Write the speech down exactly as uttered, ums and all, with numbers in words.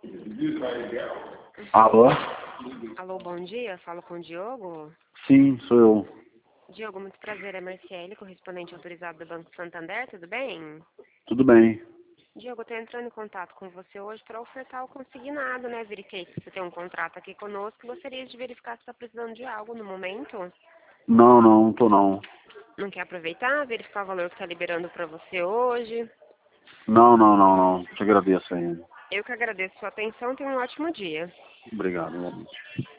Alô? Alô, bom dia. Falo com o Diogo. Sim, sou eu. Diogo, muito prazer. É Marciele, correspondente autorizado do Banco Santander. Tudo bem? Tudo bem. Diogo, eu estou entrando em contato com você hoje para ofertar o consignado, né? Verifiquei que você tem um contrato aqui conosco. Gostaria de verificar se está precisando de algo no momento. Não, não, tô não. Não quer aproveitar, verificar o valor que está liberando para você hoje? Não, não, não, não. Te agradeço aí. Eu que agradeço a sua atenção. Tenha um ótimo dia. Obrigado, realmente.